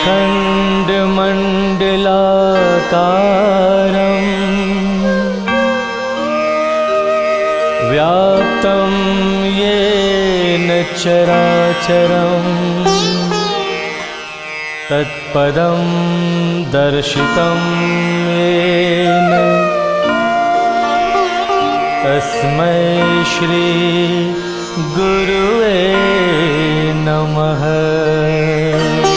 अखण्डमण्डलाकारम् व्याप्तं येन चराचरम् तत्पदं दर्शितं येन तस्मै श्री गुरुवे नमः।